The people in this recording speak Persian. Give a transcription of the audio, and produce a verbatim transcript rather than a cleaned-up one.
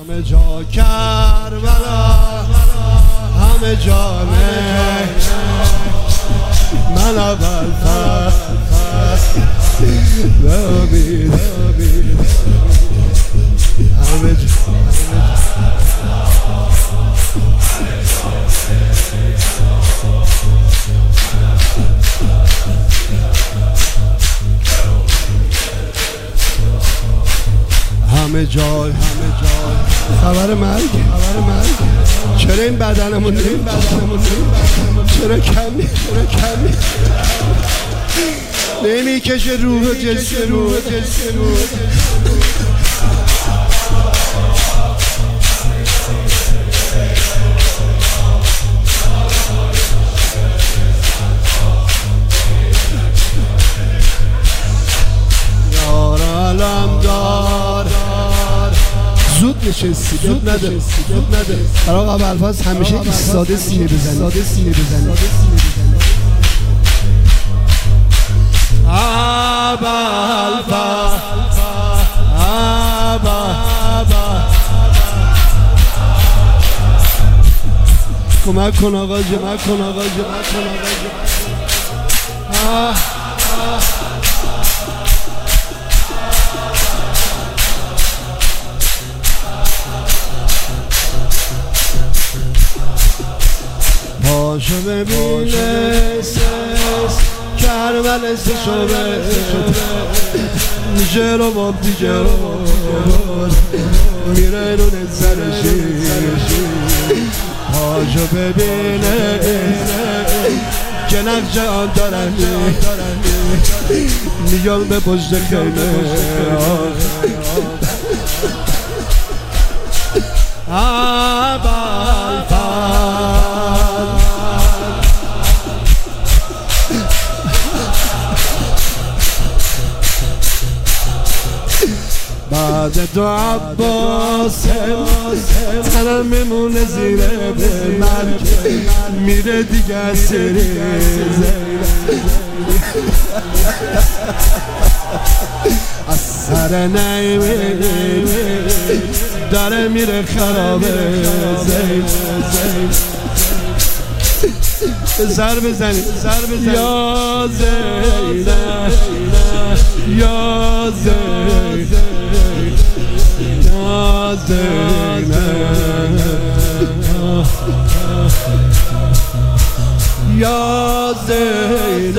همه جا کربلا همه جانه من اول ببین همه جا همه جای همه جای خبر مرگ خبر مرگ چرا این بدنمون این بدنمون چرا کمی چرا کمی نمیکشه روح جسم روح جسم روح یار علم دار زود نشستی زود نده زود نده برای قبل الفاظ همیشه ایستاده سینه بزنی ایستاده سینه بزنی آبا الفا آبا کمک کن آقا جمع کن آقا جمع کن آقا پاشو ببینه کربل شده میشه رو با دیگه میره رو نزرشی پاشو ببینه که نقش آن دارن میگم به پشت خیمه آبال بعد دو عباس تنم میمونه زیر به مرگ میره دیگه سری از سر نیمی داره میره خرابه زین زر بزنی زر بزنی یا زینه یا زینه یا زینه یا زینه